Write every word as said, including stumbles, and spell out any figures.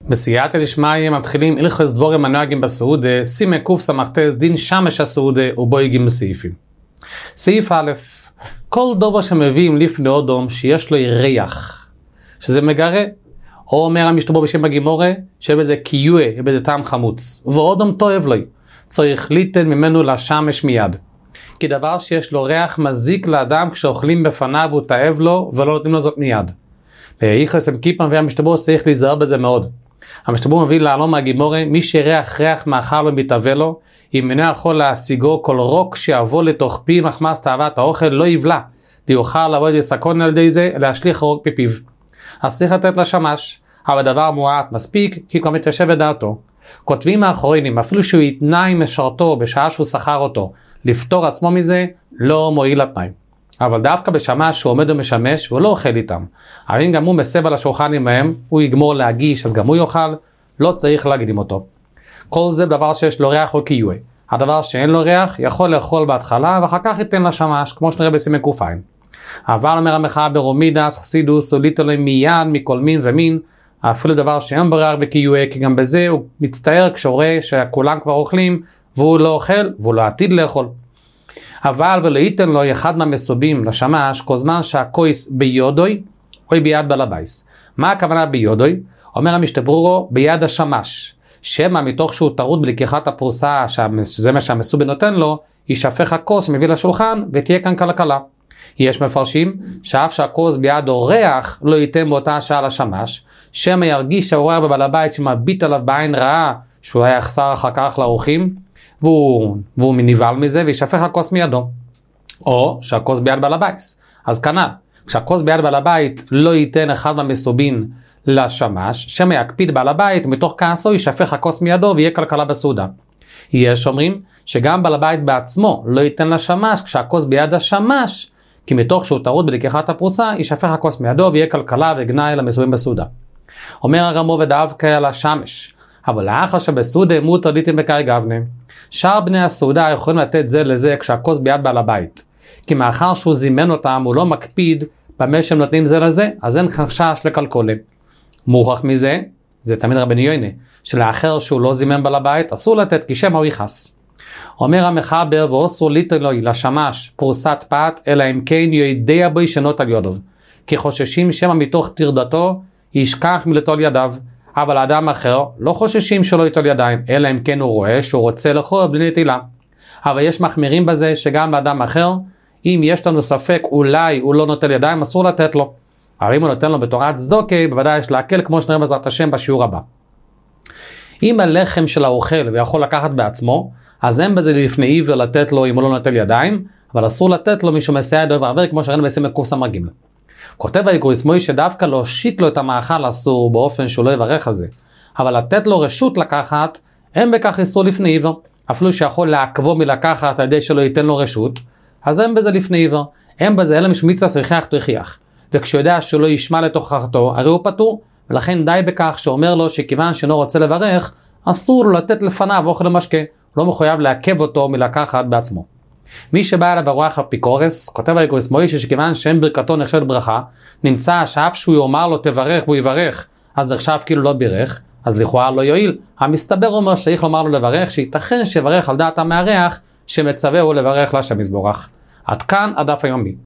בסייעתא דשמיא מתחילים הלכות דבורים הנוהגים בסעודה, סימן קס"ט דין שמש הסעודה ובו הגיעים בסעיפים. סעיף א', כל דבר שמביאים לפני אדם שיש לו ריח, שזה מגרה, או אומר המשתברו בשם בגימורה, שבזה קיוע, בזה טעם חמוץ, ואדם תאהב לו, צריך ליתן ממנו לשמש מיד. כי דבר שיש לו ריח מזיק לאדם כשאוכלים בפניו הוא תאהב לו ולא נותנים לו זאת מיד. ביחס עם כיפן והמשתברו צריך להיזהר בזה מאוד. המשתברו מביא לעלום מהגימורה, מי שריח ריח מאכל ומתאווה לו, אם אינו יכול להשיגו כל רוק שיבוא לתוך פי מחמס תאוות האוכל לא יבלע, דיוכל לעבוד יסכון על ידי זה להשליך רוק בפיו. אז צריך לתת לשמש, אבל דבר מועט מספיק כי כבר מתיישב בדעתו. כותבים האחרונים, אפילו שהוא יתנה עם משרתו בשעה שהוא שכר אותו, לפתור עצמו מזה, לא מועיל לתנאי. אבל דווקא בשמש שהוא עומד ומשמש והוא לא אוכל איתם. אבל אם גם הוא מסב על השולחן עמהם, הוא יגמור להגיש, אז גם הוא יאכל, לא צריך להקדים אותו. כל זה דבר שיש לו ריח או קיוע. הדבר שאין לו ריח יכול לאכול בהתחלה ואחר כך ייתן לשמש, כמו שנראה בסימן ק"ע. אבל אומר המחבר ומידס, חסידוס, הוליטו להם מיד מכל מין ומין, אפילו דבר שאין בריח בקיוע, כי גם בזה הוא מצטער כשרואה שכולם כבר אוכלים, והוא לא אוכל, והוא לא עתיד לאכול. אבל ולא ייתן לו אחד מהמסובים לשמש, כל זמן שהכויס ביודוי, או ביד בעל הבייס. מה הכוונה ביודוי? אומר המשתברו ביד השמש, שמה מתוך שהוא טרוד בלקיחת הפרוסה, שזה מה שהמסובי נותן לו, יישפך הכוס שמביא לשולחן, ותהיה כאן קלקלה. יש מפרשים שאף שהכוס ביד אורח לא ייתן באותה שעה לשמש, שמה ירגיש שהאורח בבעל הבית שמביט עליו בעין רעה, שהוא היה יחסר אחר כך לאורחים, והוא, והוא מניבל מזה וישפך הכוס מידו. או שהכוס ביד בעל הבית. אז כנ"ל, כשהכוס ביד בעל הבית לא ייתן אחד מהמסובין לשמש, שמה יקפיד בעל הבית ומתוך כעסו ישפך הכוס מידו ויהיה כלכלה בסעודה. יש אומרים שגם בעל הבית בעצמו לא ייתן לשמש כשהכוס ביד השמש, כי מתוך שהוא טרוד בלקיחת הפרוסה ישפך הכוס מידו ויהיה כלכלה וגנאי למסובים בסעודה. אומר הרמו ודווקא על השמש, אבל לאחר שבסעודה מותר ליתן בקאי גבנה. שאר בני הסעודה יכולים לתת זה לזה כשהכוס ביד בעל הבית. כי מאחר שהוא זימן אותם, הוא לא מקפיד במה שהם נותנים זה לזה, אז אין חשש לקלקולה. מוכח מזה, זה תמיד רבני יוינה, שלאחר שהוא לא זימן בעל הבית, אסור לתת כי שמא הוא יכעס. אומר המחבר, ואוסור ליתן לו לשמש פרוסת פת, אלא אם כן יודע בו ישנות על יודוב. כי חוששים שמא מתוך תרדתו, ישכח מלטול ידיו. אבל האדם אחר לא חוששים שלא ייטול ידיים, אלא אם כן הוא רואה שהוא רוצה לאכול בלי נטילה. אבל יש מחמירים בזה שגם לאדם אחר, אם יש לנו ספק אולי הוא לא נוטל ידיים, אסור לתת לו. אבל אם הוא נותן לו בתורת צדוקה, בוודאי יש להקל כמו שנראה בעזרת השם בשיעור הבא. אם הלחם של האוכל ויכול לקחת בעצמו, אז אין בזה לפני עיוור לתת לו אם הוא לא נוטל ידיים, אבל אסור לתת לו מישהו מסייע ידו ועבר כמו שראינו בסימן קס"ג. כותב היקרויס מוישה שדווקא להושיט לו את המאכל אסור באופן שהוא לא יברך על זה. אבל לתת לו רשות לקחת, אין בכך איסור לפני עיוור. אפילו שיכול לעקבו מלקחת על ידי שלא ייתן לו רשות, אז אין בזה לפני עיוור. אין בזה אלא משום מצווה שריח תוכיח. וכשהוא יודע שהוא לא ישמע לתוכחתו, הרי הוא פטור. ולכן די בכך שאומר לו שכיוון שאינו רוצה לברך, אסור לו לתת לפניו אוכל למשקה. לא מחויב לעכב אותו מלקחת בעצמו. מי שבא אליו הרוח אפיקורס, כותב היקרויס מוישה שכיוון שאין ברכתו נחשבת ברכה, נמצא שאף שהוא יאמר לו תברך והוא יברך, אז נחשב כאילו לא בירך, אז לכאורה לא יועיל. המסתבר אומר שצריך לומר לו לברך, שייתכן שיברך על דעת המארח, שמצווה הוא לברך להשם יזברך. עד כאן הדף היומי.